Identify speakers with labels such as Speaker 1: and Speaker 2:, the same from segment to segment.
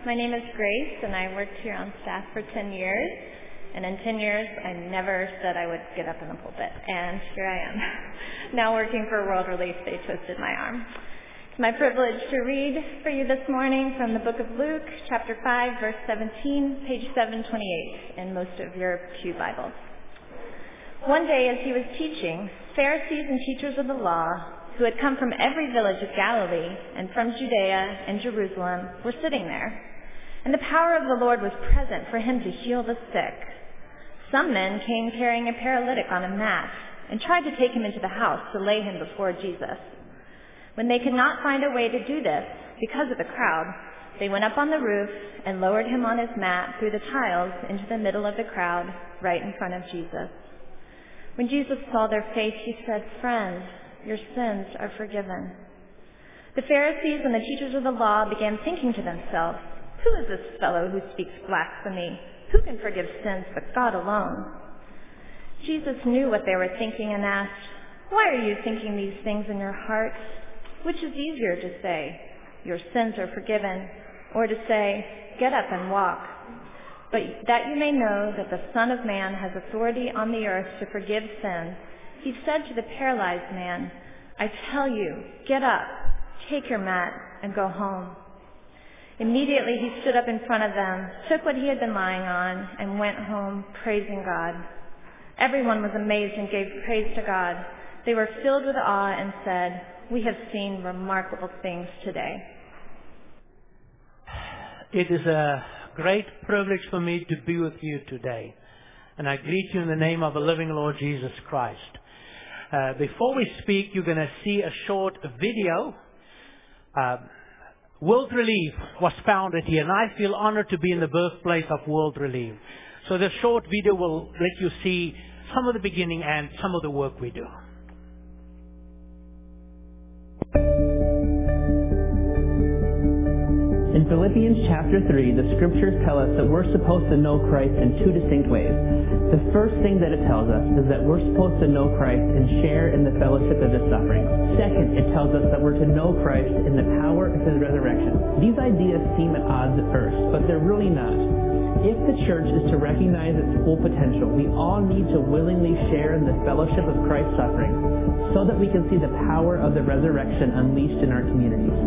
Speaker 1: My name is Grace, and I worked here on staff for 10 years. And in 10 years, I never said I would get up in the pulpit. And here I am, now working for World Relief. They twisted my arm. It's my privilege to read for you this morning from the book of Luke, chapter 5, verse 17, page 728 in most of your pew Bibles. One day as he was teaching, Pharisees and teachers of the law, who had come from every village of Galilee and from Judea and Jerusalem, were sitting there. And the power of the Lord was present for him to heal the sick. Some men came carrying a paralytic on a mat and tried to take him into the house to lay him before Jesus. When they could not find a way to do this because of the crowd, they went up on the roof and lowered him on his mat through the tiles into the middle of the crowd, right in front of Jesus. When Jesus saw their faith, he said, "Friend, your sins are forgiven." The Pharisees and the teachers of the law began thinking to themselves, "Who is this fellow who speaks blasphemy? Who can forgive sins but God alone?" Jesus knew what they were thinking and asked, "Why are you thinking these things in your hearts? Which is easier to say, 'Your sins are forgiven,' or to say, 'Get up and walk'? But that you may know that the Son of Man has authority on the earth to forgive sins," he said to the paralyzed man, "I tell you, get up, take your mat, and go home." Immediately he stood up in front of them, took what he had been lying on, and went home, praising God. Everyone was amazed and gave praise to God. They were filled with awe and said, "We have seen remarkable things today."
Speaker 2: It is a great privilege for me to be with you today. And I greet you in the name of the living Lord Jesus Christ. Before we speak, you're going to see a short video. World Relief was founded here, and I feel honored to be in the birthplace of World Relief. So this short video will let you see some of the beginning and some of the work we do.
Speaker 3: In Philippians chapter 3, the scriptures tell us that we're supposed to know Christ in two distinct ways. The first thing that it tells us is that we're supposed to know Christ and share in the fellowship of His sufferings. Second, it tells us that we're to know Christ in the power of His resurrection. These ideas seem at odds at first, but they're really not. If the church is to recognize its full potential, we all need to willingly share in the fellowship of Christ's suffering so that we can see the power of the resurrection unleashed in our communities.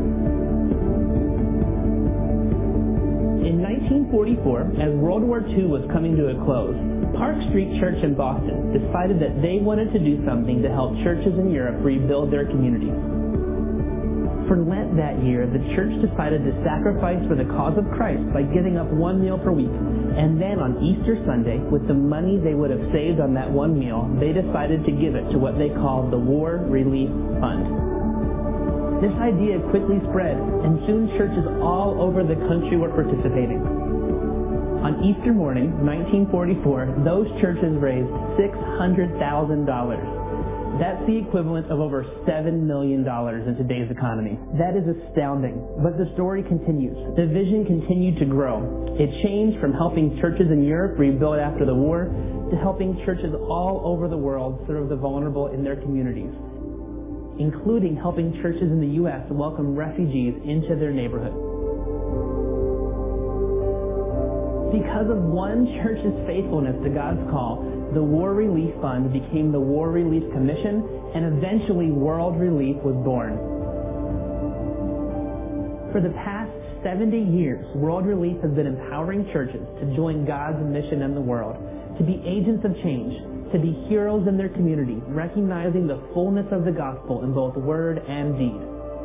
Speaker 3: In 1944, as World War II was coming to a close, Park Street Church in Boston decided that they wanted to do something to help churches in Europe rebuild their communities. For Lent that year, the church decided to sacrifice for the cause of Christ by giving up one meal per week. And then on Easter Sunday, with the money they would have saved on that one meal, they decided to give it to what they called the War Relief Fund. This idea quickly spread, and soon churches all over the country were participating. On Easter morning, 1944, those churches raised $600,000. That's the equivalent of over $7 million in today's economy. That is astounding. But the story continues. The vision continued to grow. It changed from helping churches in Europe rebuild after the war to helping churches all over the world serve the vulnerable in their communities, including helping churches in the U.S. welcome refugees into their neighborhood. Because of one church's faithfulness to God's call, the War Relief Fund became the War Relief Commission, and eventually World Relief was born. For the past 70 years, World Relief has been empowering churches to join God's mission in the world, to be agents of change, to be heroes in their community, recognizing the fullness of the gospel in both word and deed.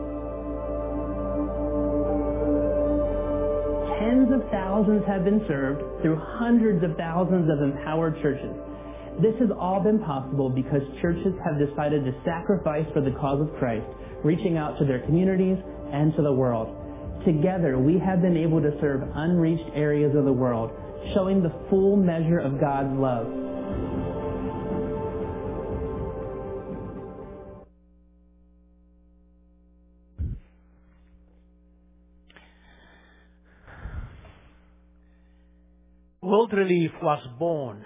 Speaker 3: Tens of thousands have been served through hundreds of thousands of empowered churches. This has all been possible because churches have decided to sacrifice for the cause of Christ, reaching out to their communities and to the world. Together, we have been able to serve unreached areas of the world, showing the full measure of God's love.
Speaker 2: World Relief was born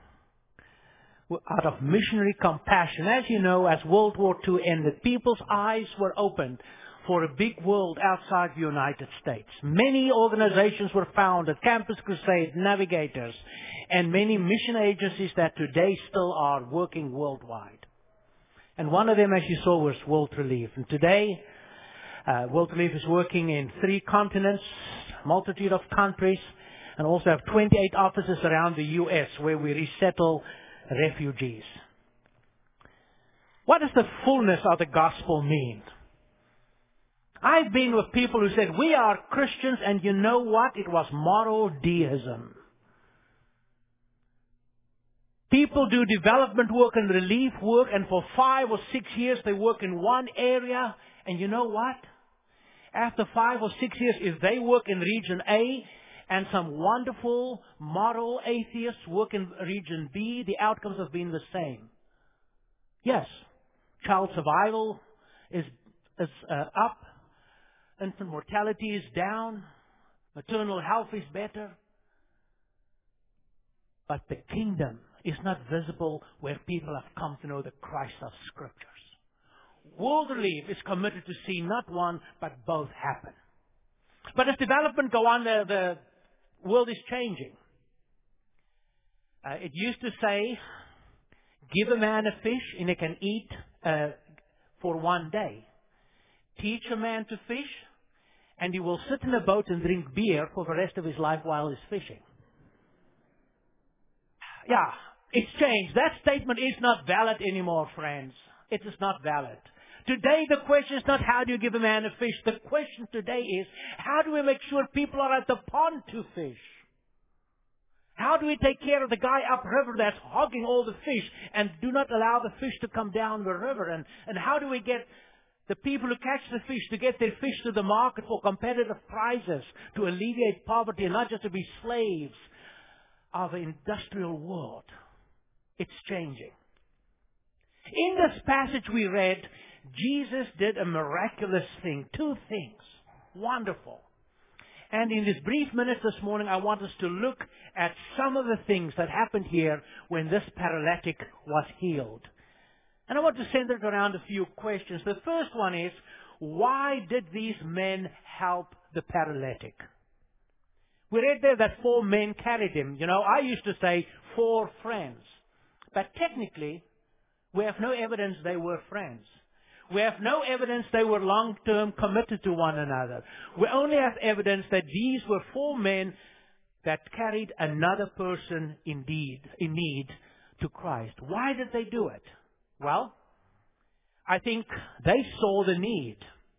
Speaker 2: out of missionary compassion. As you know, as World War II ended, people's eyes were opened for a big world outside the United States. Many organizations were founded, Campus Crusade, Navigators, and many mission agencies that today still are working worldwide. And one of them, as you saw, was World Relief. And today, World Relief is working in 3 continents, multitude of countries, and also have 28 offices around the U.S. where we resettle refugees. What does the fullness of the gospel mean? I've been with people who said, we are Christians, and you know what? It was moral deism. People do development work and relief work, and for 5 or 6 years they work in one area, and you know what? After 5 or 6 years, if they work in region A, and some wonderful moral atheists work in region B, the outcomes have been the same. Yes, child survival is up, infant mortality is down, maternal health is better, but the kingdom is not visible where people have come to know the Christ of Scriptures. World Relief is committed to see not one, but both happen. But as development go on, the world is changing. It used to say, give a man a fish and he can eat for one day. Teach a man to fish and he will sit in a boat and drink beer for the rest of his life while he's fishing. Yeah, it's changed. That statement is not valid anymore, friends. It is not valid. Today the question is not how do you give a man a fish. The question today is how do we make sure people are at the pond to fish? How do we take care of the guy upriver that's hogging all the fish and do not allow the fish to come down the river? And how do we get the people who catch the fish to get their fish to the market for competitive prices to alleviate poverty and not just to be slaves of the industrial world? It's changing. In this passage we read, Jesus did a miraculous thing. 2 things. Wonderful. And in this brief minute this morning, I want us to look at some of the things that happened here when this paralytic was healed. And I want to center it around a few questions. The first one is, why did these men help the paralytic? We read there that 4 men carried him. You know, I used to say 4 friends. But technically, we have no evidence they were friends. We have no evidence they were long-term committed to one another. We only have evidence that these were 4 men that carried another person in need to Christ. Why did they do it? Well, I think they saw the need.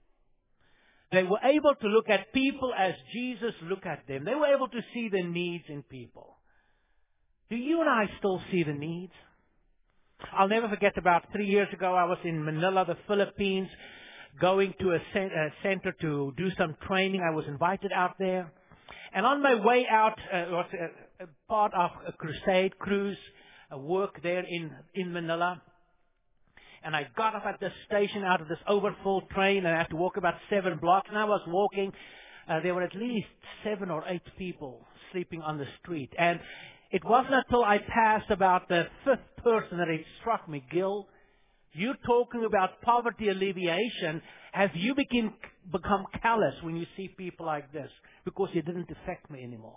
Speaker 2: They were able to look at people as Jesus looked at them. They were able to see the needs in people. Do you and I still see the needs? I'll never forget about 3 years ago, I was in Manila, the Philippines, going to a center to do some training. I was invited out there. And on my way out, it was a part of a crusade cruise, a work there in Manila. And I got off at the station out of this overfull train, and I had to walk about 7 blocks. And I was walking. There were at least 7 or 8 people sleeping on the street. And it wasn't until I passed about the 5th person that it struck me, Gil, you talking about poverty alleviation, have you become callous when you see people like this? Because it didn't affect me anymore.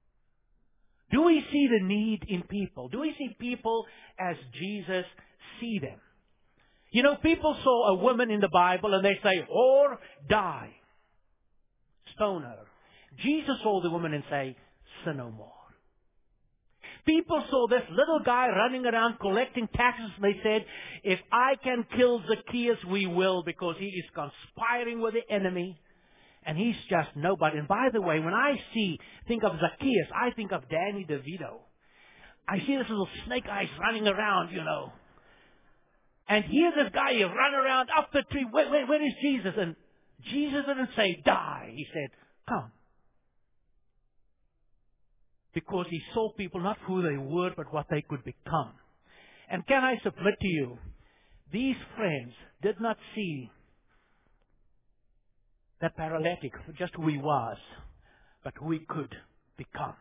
Speaker 2: Do we see the need in people? Do we see people as Jesus see them? You know, people saw a woman in the Bible and they say, or die. Stone her. Jesus saw the woman and say, sin no more. People saw this little guy running around collecting taxes. They said, if I can kill Zacchaeus, we will, because he is conspiring with the enemy and he's just nobody. And by the way, when I think of Zacchaeus, I think of Danny DeVito. I see this little snake eyes running around, you know. And here's this guy, he run around up the tree. Where is Jesus? And Jesus didn't say, die. He said, come. Because he saw people not who they were, but what they could become. And can I submit to you, these friends did not see that paralytic for just who he was, but who he could become.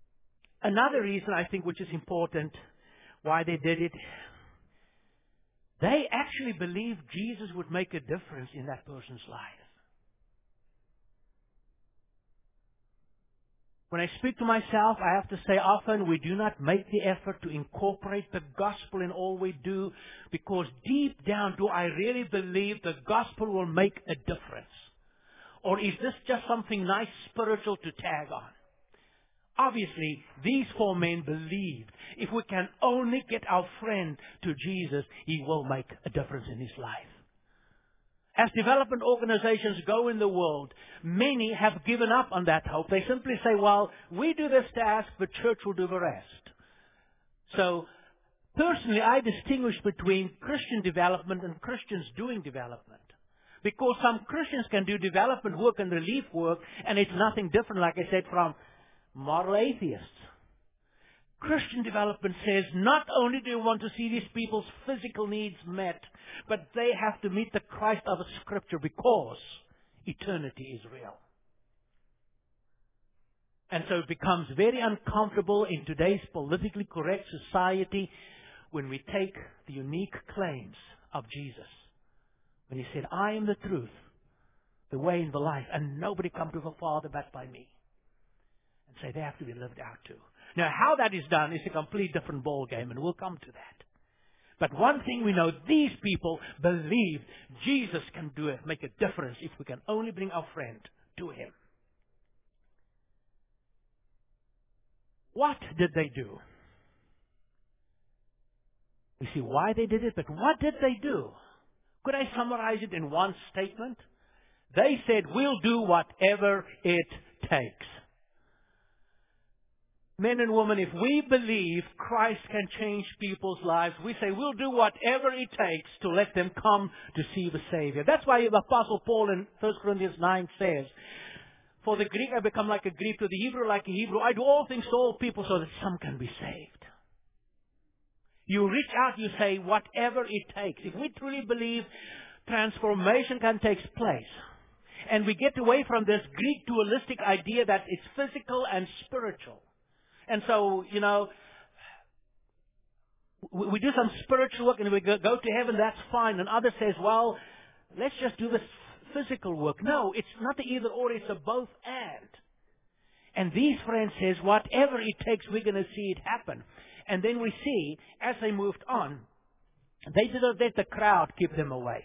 Speaker 2: Another reason I think which is important why they did it, They actually believed Jesus would make a difference in that person's life. When I speak to myself, I have to say often we do not make the effort to incorporate the gospel in all we do, because deep down, do I really believe the gospel will make a difference? Or is this just something nice, spiritual to tag on? Obviously, these 4 men believed if we can only get our friend to Jesus, he will make a difference in his life. As development organizations go in the world, many have given up on that hope. They simply say, well, we do this task, the church will do the rest. So, personally, I distinguish between Christian development and Christians doing development. Because some Christians can do development work and relief work, and it's nothing different, like I said, from moral atheists. Christian development says not only do we want to see these people's physical needs met, but they have to meet the Christ of Scripture, because eternity is real. And so it becomes very uncomfortable in today's politically correct society when we take the unique claims of Jesus. When he said, I am the truth, the way and the life, and nobody comes to the Father but by me. And say they have to be lived out too. Now, how that is done is a complete different ball game, and we'll come to that. But one thing we know, these people believe Jesus can do it, make a difference if we can only bring our friend to him. What did they do? We see why they did it, but what did they do? Could I summarize it in one statement? They said, we'll do whatever it takes. Men and women, if we believe Christ can change people's lives, we say we'll do whatever it takes to let them come to see the Savior. That's why the Apostle Paul in 1 Corinthians 9 says, for the Greek I become like a Greek, to the Hebrew like a Hebrew. I do all things to all people so that some can be saved. You reach out, you say whatever it takes. If we truly believe transformation can take place, and we get away from this Greek dualistic idea that it's physical and spiritual. And so, we do some spiritual work and we go to heaven, that's fine. And others says, well, let's just do this physical work. No, it's not the either or, it's a both and. And these friends says, whatever it takes, we're going to see it happen. And then we see, as they moved on, they did not let the crowd keep them away.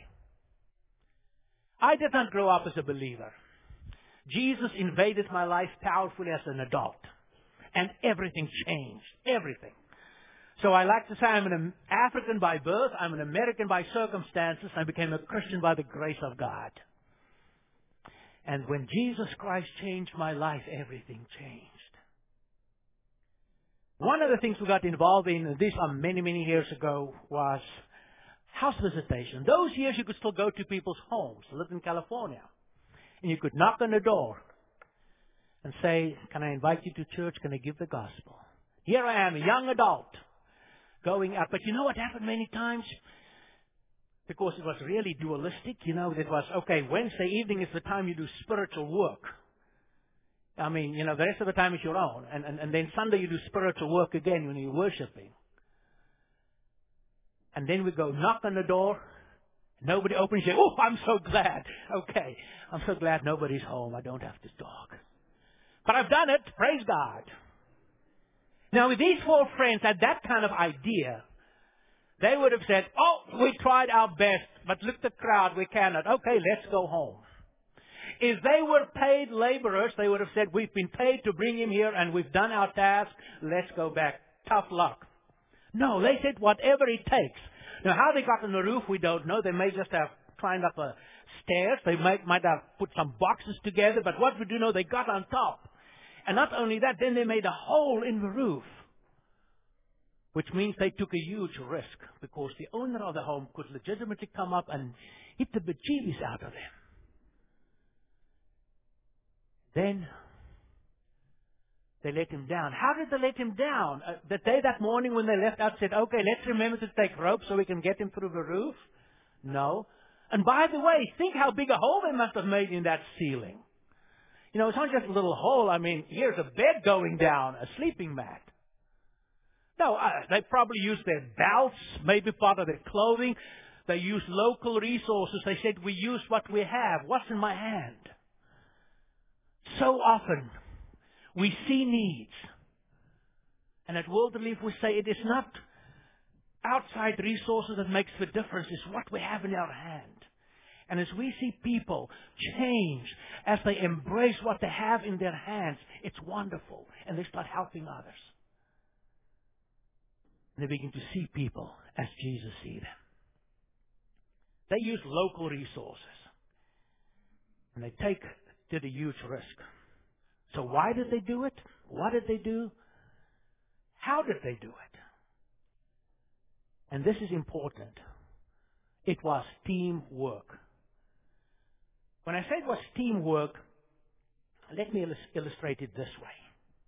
Speaker 2: I did not grow up as a believer. Jesus invaded my life powerfully as an adult. And everything changed. Everything. So I like to say I'm an African by birth. I'm an American by circumstances. I became a Christian by the grace of God. And when Jesus Christ changed my life, everything changed. One of the things we got involved in, and this many, many years ago, was house visitation. Those years you could still go to people's homes. I lived in California. And you could knock on the door and say, can I invite you to church? Can I give the gospel? Here I am, a young adult, going out. But you know what happened many times? Because it was really dualistic. It was, okay, Wednesday evening is the time you do spiritual work. I mean, the rest of the time is your own. And then Sunday you do spiritual work again when you're worshiping. And then we go knock on the door. Nobody opens. You say, oh, I'm so glad. Okay, I'm so glad nobody's home. I don't have to talk. But I've done it. Praise God. Now, with these 4 friends had that kind of idea, they would have said, oh, we tried our best, but look the crowd, we cannot. Okay, let's go home. If they were paid laborers, they would have said, we've been paid to bring him here and we've done our task. Let's go back. Tough luck. No, they said whatever it takes. Now, how they got on the roof, we don't know. They may just have climbed up a stairs. They might have put some boxes together. But what we do know, they got on top. And not only that, then they made a hole in the roof. Which means they took a huge risk. Because the owner of the home could legitimately come up and hit the bejeebies out of them. Then they let him down. How did they let him down? That morning when they left out said, okay, let's remember to take rope so we can get him through the roof? No. And by the way, think how big a hole they must have made in that ceiling. It's not just a little hole. I mean, here's a bed going down, a sleeping mat. No, they probably used their belts, maybe part of their clothing. They used local resources. They said, we use what we have. What's in my hand? So often, we see needs. And at World Relief, we say it is not outside resources that makes the difference. It's what we have in our hand. And as we see people change as they embrace what they have in their hands, it's wonderful. And they start helping others. And they begin to see people as Jesus sees them. They use local resources. And they did a huge risk. So why did they do it? What did they do? How did they do it? And this is important. It was teamwork. When I say it was teamwork, let me illustrate it this way.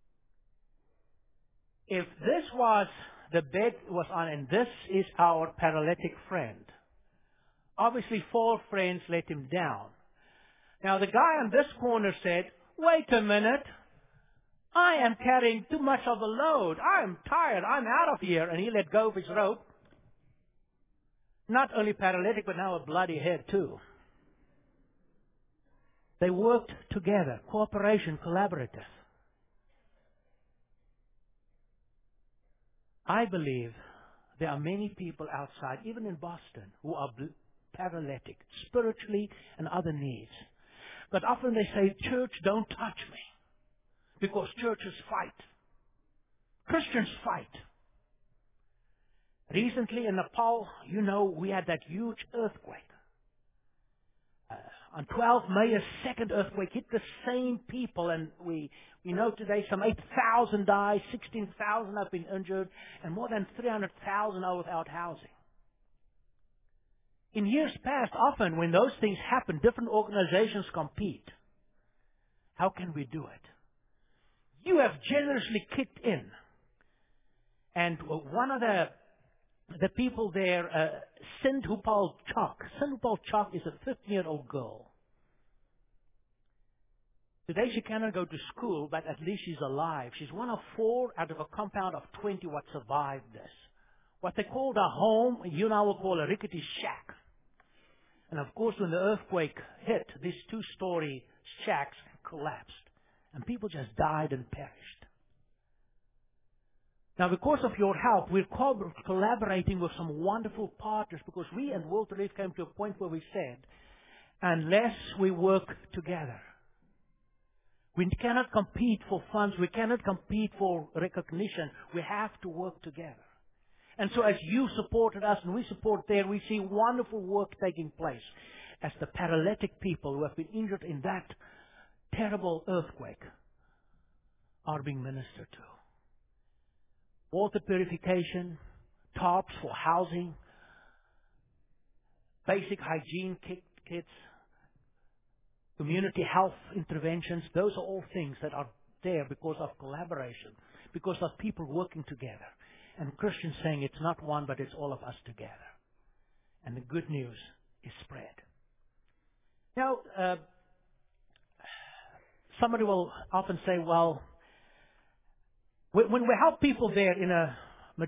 Speaker 2: If this was the bed was on and this is our paralytic friend, obviously 4 friends let him down. Now the guy on this corner said, wait a minute, I am carrying too much of the load. I am tired. I'm out of here. And he let go of his rope. Not only paralytic, but now a bloody head too. They worked together. Cooperation, collaborative. I believe there are many people outside, even in Boston, who are paralytic, spiritually and other needs. But often they say, church, don't touch me. Because churches fight. Christians fight. Recently in Nepal, we had that huge earthquake. On 12 May, a second earthquake hit the same people, and we know today some 8,000 died, 16,000 have been injured, and more than 300,000 are without housing. In years past, often when those things happen, different organizations compete. How can we do it? You have generously kicked in. And one of the people there, Sindhupal Chak. Sindhupal Chak is a 15-year-old girl. Today she cannot go to school, but at least she's alive. She's one of 4 out of a compound of 20 what survived this. What they called a home, you now will call a rickety shack. And of course when the earthquake hit, these 2-story shacks collapsed. And people just died and perished. Now, because of your help, we're collaborating with some wonderful partners, because we and World Relief came to a point where we said, unless we work together, we cannot compete for funds, we cannot compete for recognition, we have to work together. And so as you supported us and we support there, we see wonderful work taking place as the paralytic people who have been injured in that terrible earthquake are being ministered to. Water purification, tarps for housing, basic hygiene kits, community health interventions. Those are all things that are there because of collaboration, because of people working together. And Christians saying it's not one, but it's all of us together. And the good news is spread. Now, somebody will often say, well, when we help people there in a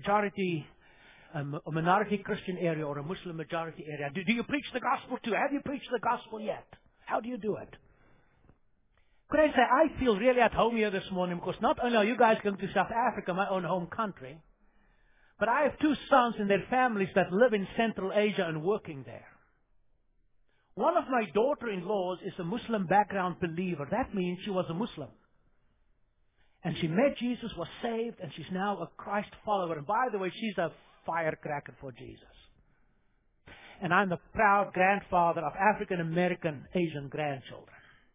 Speaker 2: minority Christian area or a Muslim majority area, do you preach the gospel too? Have you preached the gospel yet? How do you do it? Could I say, I feel really at home here this morning because not only are you guys going to South Africa, my own home country, but I have 2 sons and their families that live in Central Asia and working there. One of my daughter-in-laws is a Muslim background believer. That means she was a Muslim. And she met Jesus, was saved, and she's now a Christ follower. And by the way, she's a firecracker for Jesus. And I'm the proud grandfather of African-American Asian grandchildren.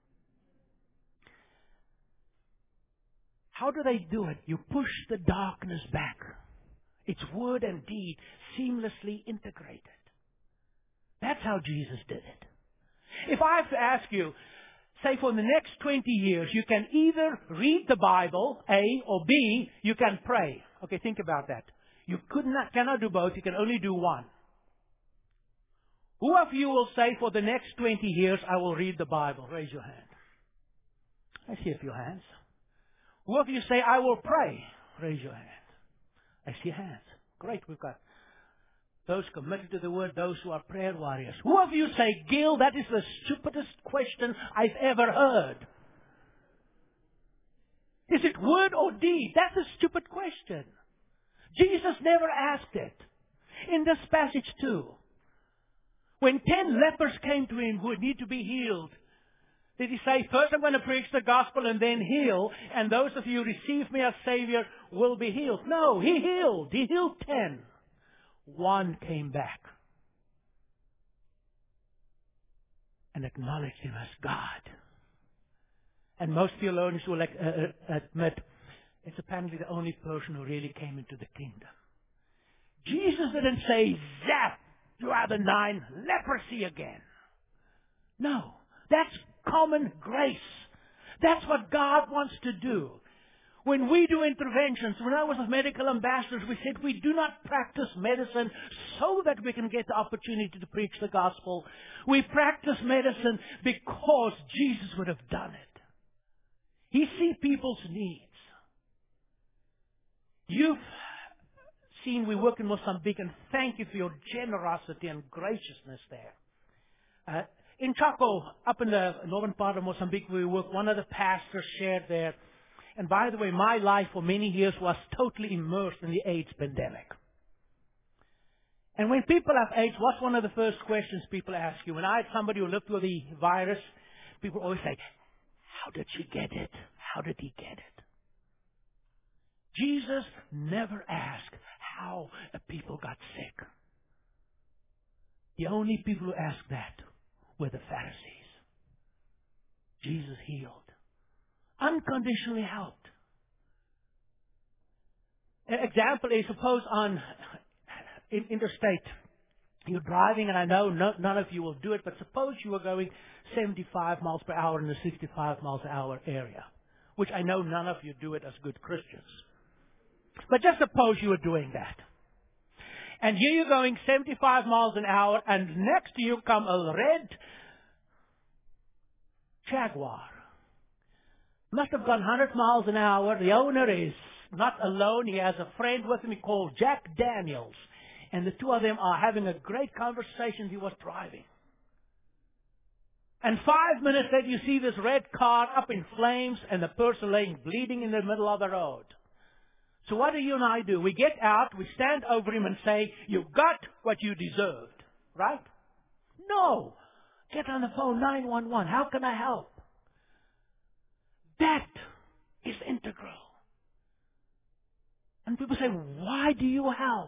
Speaker 2: How do they do it? You push the darkness back. It's word and deed seamlessly integrated. That's how Jesus did it. If I have to ask you, say for the next 20 years, you can either read the Bible, A, or B, you can pray. Okay, think about that. You cannot do both, you can only do one. Who of you will say for the next 20 years, I will read the Bible? Raise your hand. I see a few hands. Who of you say, I will pray? Raise your hand. I see hands. Great, we've got those committed to the Word, those who are prayer warriors. Who of you say, Gil, that is the stupidest question I've ever heard? Is it word or deed? That's a stupid question. Jesus never asked it. In this passage too, when 10 lepers came to him who would need to be healed, did he say, first I'm going to preach the gospel and then heal, and those of you who receive me as Savior will be healed? No, he healed. He healed 10. One came back and acknowledged him as God. And most theologians will admit it's apparently the only person who really came into the kingdom. Jesus didn't say, zap, you are the 9, leprosy again. No, that's common grace. That's what God wants to do. When we do interventions, when I was with medical ambassadors, we said we do not practice medicine so that we can get the opportunity to preach the gospel. We practice medicine because Jesus would have done it. He sees people's needs. You've seen we work in Mozambique, and thank you for your generosity and graciousness there. In Chaco, up in the northern part of Mozambique, we work. One of the pastors shared there. And by the way, my life for many years was totally immersed in the AIDS pandemic. And when people have AIDS, what's one of the first questions people ask you? When I had somebody who lived with the virus, people always say, how did she get it? How did he get it? Jesus never asked how people got sick. The only people who asked that were the Pharisees. Jesus healed. Unconditionally helped. An example is, suppose on interstate, you're driving, and I know none of you will do it, but suppose you were going 75 miles per hour in the 65 miles per hour area, which I know none of you do it as good Christians. But just suppose you were doing that. And here you're going 75 miles an hour, and next to you come a red Jaguar. Must have gone 100 miles an hour. The owner is not alone. He has a friend with him called Jack Daniels. And the two of them are having a great conversation. He was driving. And 5 minutes later, you see this red car up in flames and the person laying bleeding in the middle of the road. So what do you and I do? We get out, we stand over him and say, you got what you deserved. Right? No. Get on the phone, 911. How can I help? That is integral. And people say, why do you help?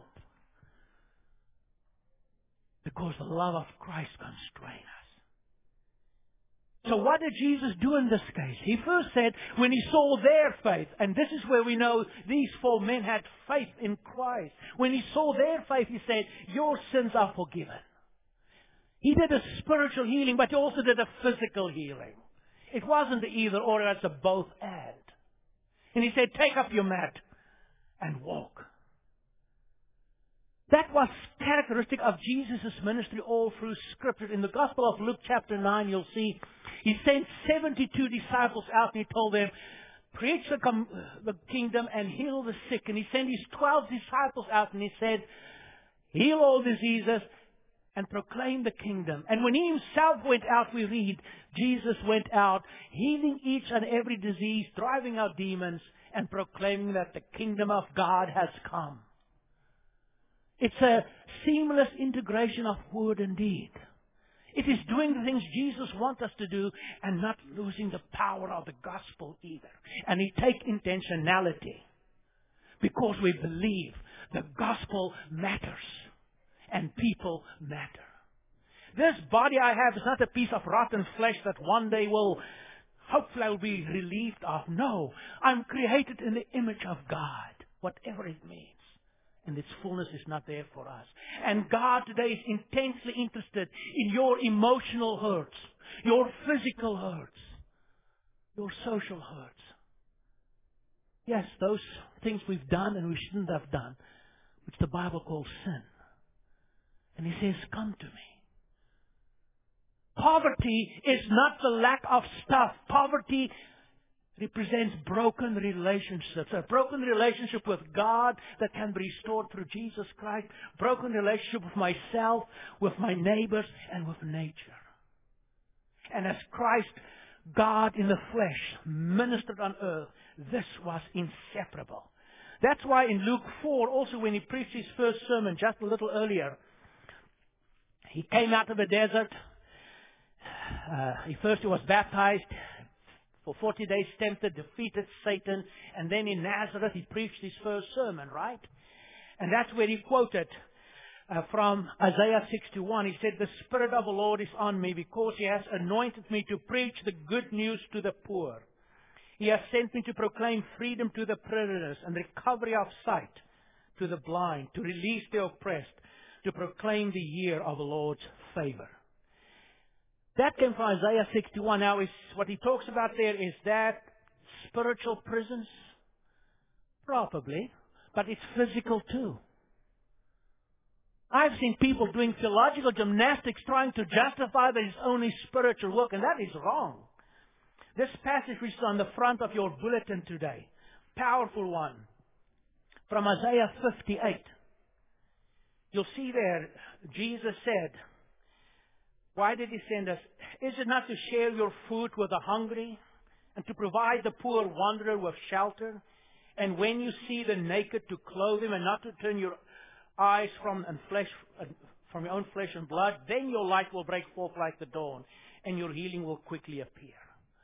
Speaker 2: Because the love of Christ constrains us. So what did Jesus do in this case? He first said, when he saw their faith, and this is where we know these 4 men had faith in Christ. When he saw their faith, he said, your sins are forgiven. He did a spiritual healing, but he also did a physical healing. It wasn't either or, it's a both and. And he said, take up your mat and walk. That was characteristic of Jesus' ministry all through Scripture. In the Gospel of Luke chapter 9, you'll see he sent 72 disciples out and he told them, preach the kingdom and heal the sick. And he sent his 12 disciples out and he said, heal all diseases and proclaim the kingdom. And when he himself went out, we read, Jesus went out, healing each and every disease, driving out demons, and proclaiming that the kingdom of God has come. It's a seamless integration of word and deed. It is doing the things Jesus wants us to do and not losing the power of the gospel either. And we take intentionality because we believe the gospel matters and people matter. This body I have is not a piece of rotten flesh that one day hopefully I will be relieved of. No, I'm created in the image of God, whatever it means. And its fullness is not there for us. And God today is intensely interested in your emotional hurts, your physical hurts, your social hurts. Yes, those things we've done and we shouldn't have done, which the Bible calls sin. And he says, come to me. Poverty is not the lack of stuff. Poverty represents broken relationships. A broken relationship with God that can be restored through Jesus Christ. Broken relationship with myself, with my neighbors, and with nature. And as Christ, God in the flesh, ministered on earth, this was inseparable. That's why in Luke 4, also when he preached his first sermon just a little earlier, he came out of the desert. He was baptized. For 40 days tempted, defeated Satan, and then in Nazareth he preached his first sermon, right? And that's where he quoted from Isaiah 61. He said, "The Spirit of the Lord is on me because He has anointed me to preach the good news to the poor. He has sent me to proclaim freedom to the prisoners and recovery of sight to the blind, to release the oppressed, to proclaim the year of the Lord's favor." That came from Isaiah 61. Now, what he talks about there is that spiritual prisons? Probably. But it's physical too. I've seen people doing theological gymnastics trying to justify that it's only spiritual work, and that is wrong. This passage which is on the front of your bulletin today, powerful one, from Isaiah 58. You'll see there, Jesus said, "Why did He send us? Is it not to share your food with the hungry and to provide the poor wanderer with shelter? And when you see the naked, to clothe him and not to turn your eyes from your own flesh and blood? Then your light will break forth like the dawn and your healing will quickly appear."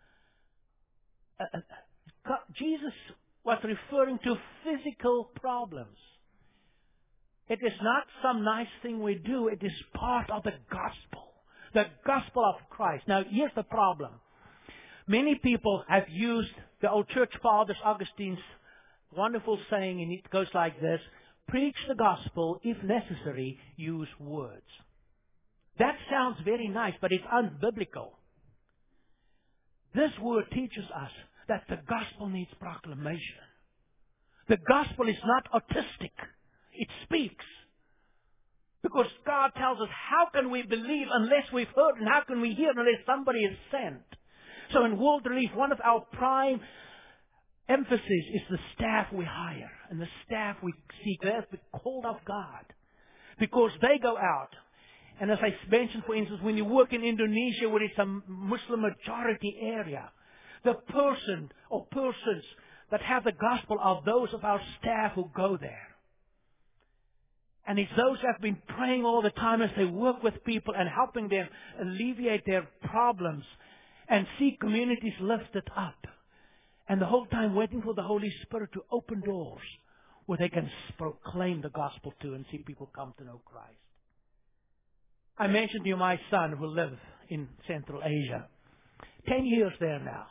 Speaker 2: Jesus was referring to physical problems. It is not some nice thing we do. It is part of the gospel. The gospel of Christ. Now, here's the problem. Many people have used the old church fathers, Augustine's wonderful saying, and it goes like this: preach the gospel, if necessary, use words. That sounds very nice, but it's unbiblical. This word teaches us that the gospel needs proclamation. The gospel is not autistic. It speaks. Because God tells us, how can we believe unless we've heard, and how can we hear unless somebody is sent? So in World Relief, one of our prime emphasis is the staff we hire and the staff we seek. They're the called of God. Because they go out. And as I mentioned, for instance, when you work in Indonesia where it's a Muslim majority area, the person or persons that have the gospel are those of our staff who go there. And it's those who have been praying all the time as they work with people and helping them alleviate their problems and see communities lifted up. And the whole time waiting for the Holy Spirit to open doors where they can proclaim the gospel to and see people come to know Christ. I mentioned to you my son who lives in Central Asia. 10 years there now.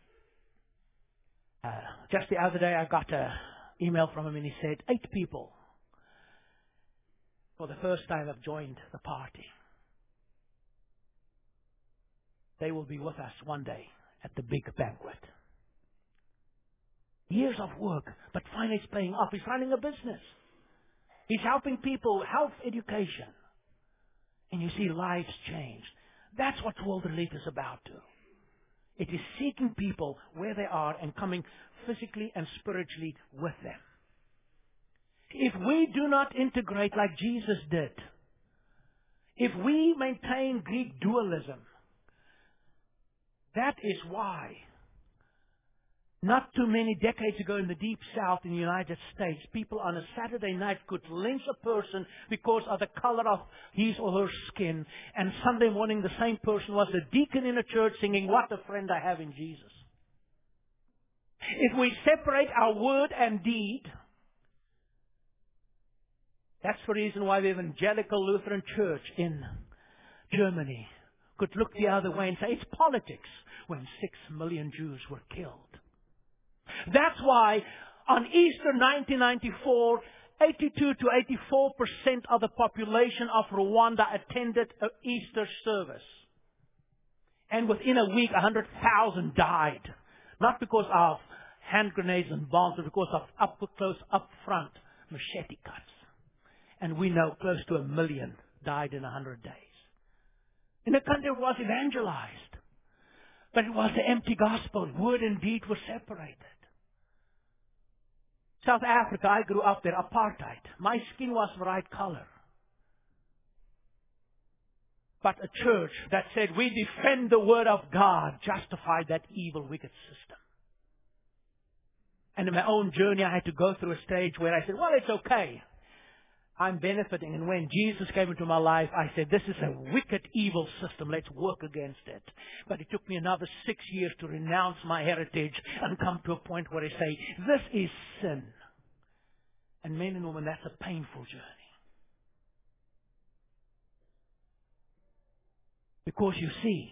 Speaker 2: Just the other day I got an email from him and he said, 8 people for the first time have joined the party. They will be with us one day at the big banquet. Years of work, but finally it's paying off. He's running a business. He's helping people, health, education. And you see lives changed. That's what World Relief is about too. It is seeking people where they are and coming physically and spiritually with them. If we do not integrate like Jesus did, if we maintain Greek dualism, that is why not too many decades ago in the Deep South in the United States, people on a Saturday night could lynch a person because of the color of his or her skin, and Sunday morning the same person was a deacon in a church singing, "What a friend I have in Jesus." If we separate our word and deed, that's the reason why the Evangelical Lutheran Church in Germany could look the other way and say it's politics when 6 million Jews were killed. That's why on Easter 1994, 82 to 84% of the population of Rwanda attended an Easter service. And within a week, 100,000 died. Not because of hand grenades and bombs, but because of up-close, up-front machete cuts. And we know close to 1 million died in 100 days. In a country that was evangelized. But it was the empty gospel. Word and deed were separated. South Africa, I grew up there, apartheid. My skin was the right color. But a church that said, we defend the word of God, justified that evil, wicked system. And in my own journey, I had to go through a stage where I said, well, it's okay. I'm benefiting. And when Jesus came into my life, I said, this is a wicked, evil system. Let's work against it. But it took me another 6 years to renounce my heritage and come to a point where I say, this is sin. And men and women, that's a painful journey. Because you see,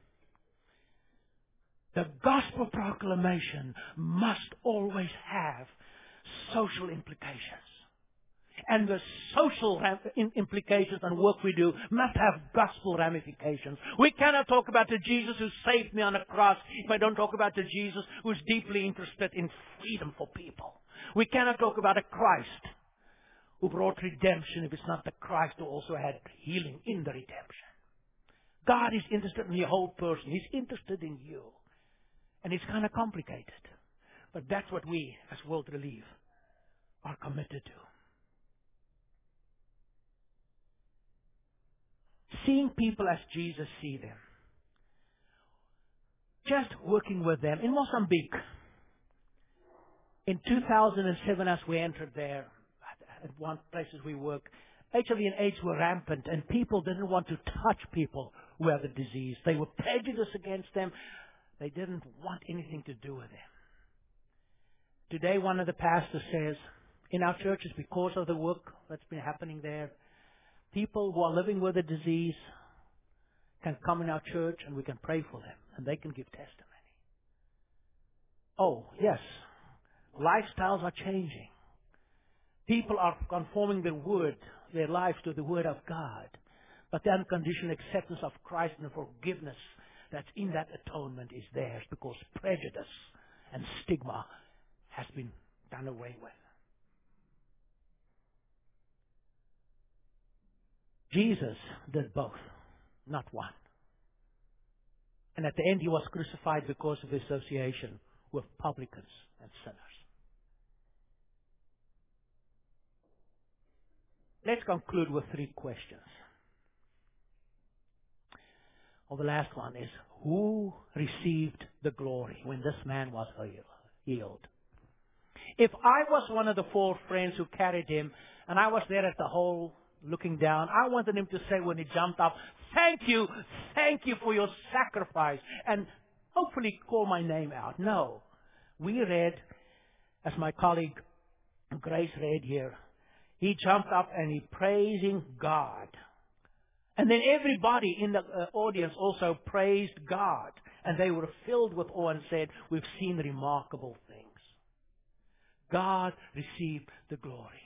Speaker 2: the gospel proclamation must always have social implications. And the social implications and work we do must have gospel ramifications. We cannot talk about the Jesus who saved me on the cross if I don't talk about the Jesus who's deeply interested in freedom for people. We cannot talk about a Christ who brought redemption if it's not the Christ who also had healing in the redemption. God is interested in the whole person. He's interested in you. And it's kind of complicated. But that's what we, as World Relief, are committed to. Seeing people as Jesus see them. Just working with them. In Mozambique, in 2007 as we entered there, at one places we work, HIV and AIDS were rampant and people didn't want to touch people who had the disease. They were prejudiced against them. They didn't want anything to do with them. Today one of the pastors says, in our churches, because of the work that's been happening there, people who are living with the disease can come in our church and we can pray for them and they can give testimony. Oh, yes. Lifestyles are changing. People are conforming their lives to the Word of God. But the unconditional acceptance of Christ and the forgiveness that's in that atonement is theirs because prejudice and stigma has been done away with. Jesus did both, not one. And at the end, he was crucified because of his association with publicans and sinners. Let's conclude with 3 questions. Well, the last one is, who received the glory when this man was healed? If I was one of the 4 friends who carried him, and I was there at the hole looking down, I wanted him to say when he jumped up, thank you for your sacrifice, and hopefully call my name out. No. We read, as my colleague Grace read here, he jumped up and he praising God. And then everybody in the audience also praised God. And they were filled with awe and said, we've seen remarkable things. God received the glory.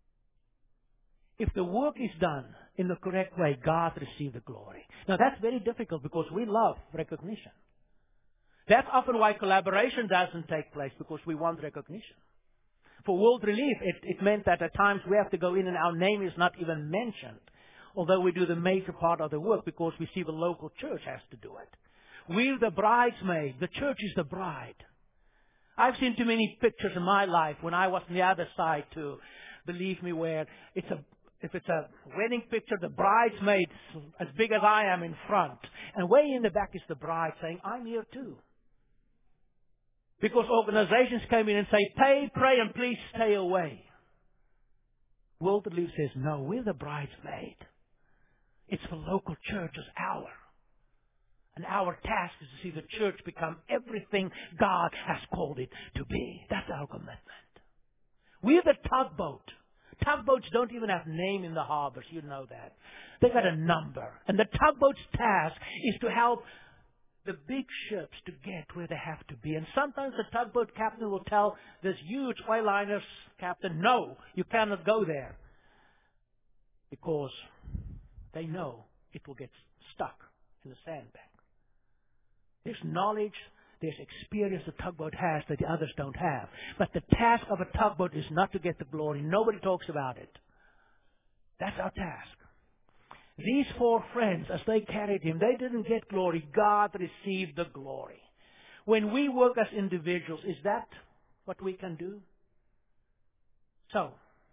Speaker 2: If the work is done in the correct way, God received the glory. Now that's very difficult because we love recognition. That's often why collaboration doesn't take place, because we want recognition. For World Relief, it meant that at times we have to go in and our name is not even mentioned, although we do the major part of the work because we see the local church has to do it. We're the bridesmaid. The church is the bride. I've seen too many pictures in my life when I was on the other side too, believe me, where if it's a wedding picture, the bridesmaid as big as I am in front. And way in the back is the bride saying, I'm here too. Because organizations came in and say, pay, pray, and please stay away. World Relief says, no, we're the bridesmaid. It's the local church's hour. And our task is to see the church become everything God has called it to be. That's our commitment. We're the tugboat. Tugboats don't even have name in the harbors. You know that. They've got a number. And the tugboat's task is to help the big ships to get where they have to be. And sometimes the tugboat captain will tell this huge oil liner's captain, no, you cannot go there. Because they know it will get stuck in the sandbank. There's knowledge, there's experience the tugboat has that the others don't have. But the task of a tugboat is not to get the glory. Nobody talks about it. That's our task. These 4 friends, as they carried him, they didn't get glory. God received the glory. When we work as individuals, is that what we can do? So,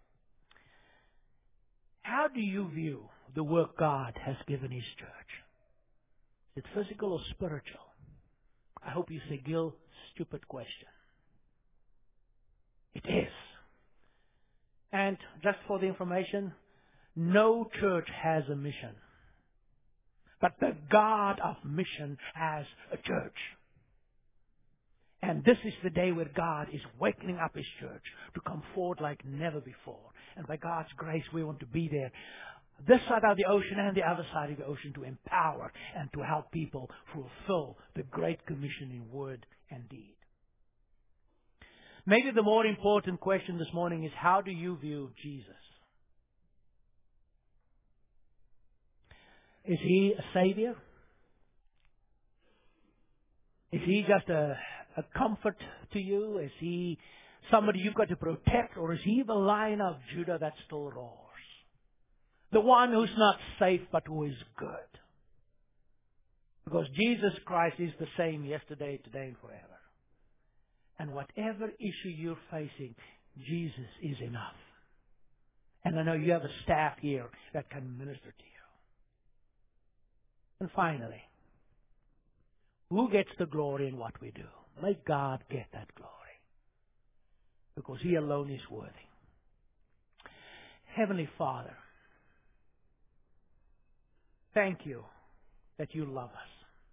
Speaker 2: how do you view the work God has given His church? Is it physical or spiritual? I hope you say, Gil, stupid question. It is. And just for the information, no church has a mission. But the God of mission has a church. And this is the day where God is wakening up His church to come forward like never before. And by God's grace, we want to be there, this side of the ocean and the other side of the ocean, to empower and to help people fulfill the Great Commission in word and deed. Maybe the more important question this morning is, how do you view Jesus? Is He a Savior? Is He just a comfort to you? Is He somebody you've got to protect? Or is He the Lion of Judah that still roars? The one who's not safe but who is good. Because Jesus Christ is the same yesterday, today, and forever. And whatever issue you're facing, Jesus is enough. And I know you have a staff here that can minister to you. And finally, who gets the glory in what we do? May God get that glory. Because He alone is worthy. Heavenly Father, thank You that You love us.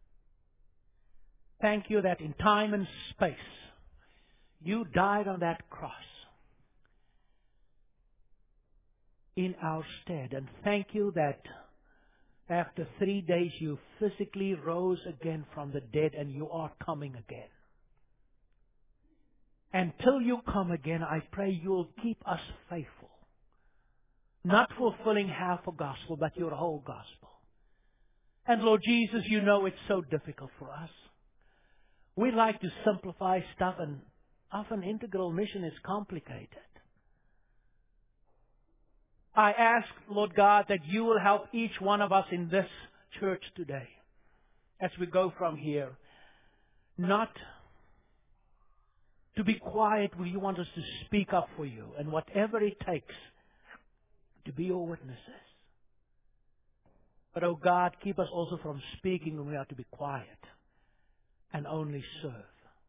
Speaker 2: Thank You that in time and space, You died on that cross in our stead. And thank You that after 3 days You physically rose again from the dead, and You are coming again. Until You come again, I pray You'll keep us faithful. Not fulfilling half a gospel, but Your whole gospel. And Lord Jesus, You know it's so difficult for us. We like to simplify stuff, and often integral mission is complicated. I ask, Lord God, that You will help each one of us in this church today, as we go from here, not to be quiet where You want us to speak up for You, and whatever it takes to be Your witnesses. But, oh God, keep us also from speaking when we are to be quiet and only serve.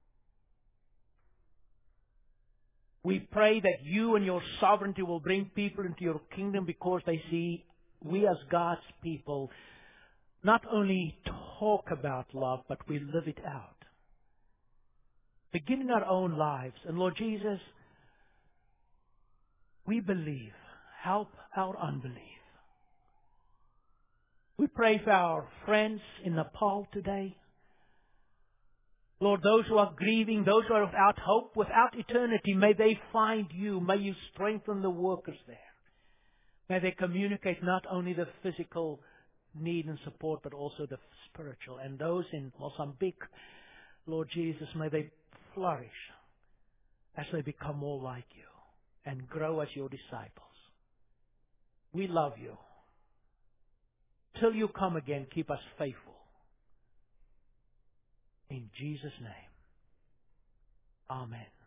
Speaker 2: We pray that You and Your sovereignty will bring people into Your kingdom, because they see we as God's people not only talk about love, but we live it out. Begin in our own lives. And Lord Jesus, we believe. Help our unbelief. We pray for our friends in Nepal today. Lord, those who are grieving, those who are without hope, without eternity, may they find You. May You strengthen the workers there. May they communicate not only the physical need and support, but also the spiritual. And those in Mozambique, Lord Jesus, may they flourish as they become more like You and grow as Your disciples. We love You. Till You come again, keep us faithful. In Jesus' name. Amen.